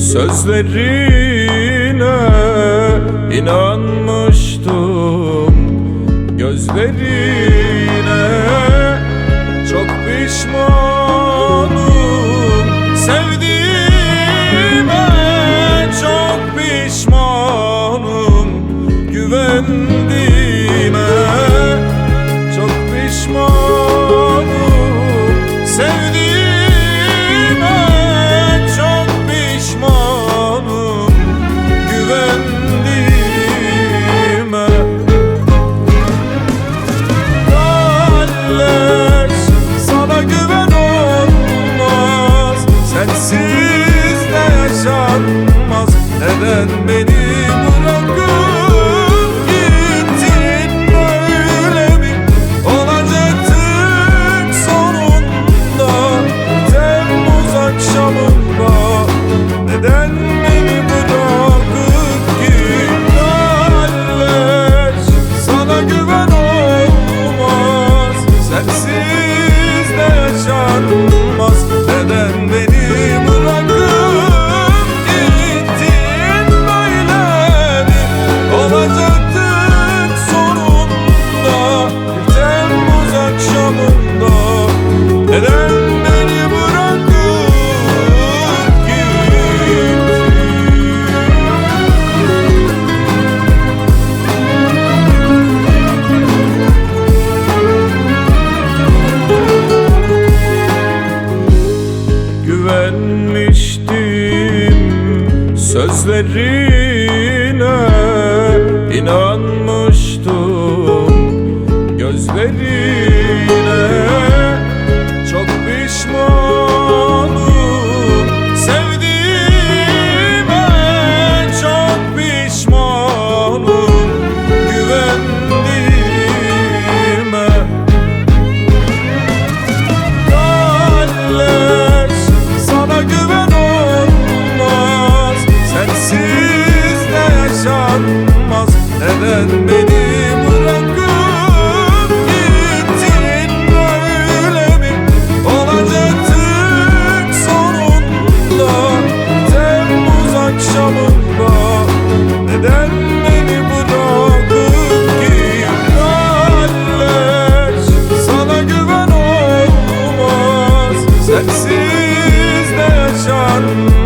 Sözlerine inanmıştım, gözlerine çok pişmanım, sevdiğime çok pişmanım, güvendiğime çok pişmanım, sevdiğime çok pişmanım, güvendiğime. Kardeş, sana güven olmaz, sensiz de yaşanmaz. Neden beni bırakıp gittin böyle mi? Olacaktık sonunda, Temmuz akşamında. Neden beni bırakıp gittin? Kardeş, sana güven olmaz, sensiz de yaşanmaz. Neden beni bırakıp gittin böyle mi? Olacaktık sonunda, Temmuz akşamında. Neden beni bırakıp gittin? Güvenmiştim sözlerine, inanmıştım gözlerine. Çok pişmanım, sevdiğime çok pişmanım, güvendiğime. Kardeş, sana güven olmaz, sensiz de yaşanmaz. Neden beni bırakıp gittin böyle mi? Olacaktık sonunda, Temmuz akşamında. Neden beni bırakıp gittin? Kardeş, sana güven olmaz, sensiz de yaşanmaz.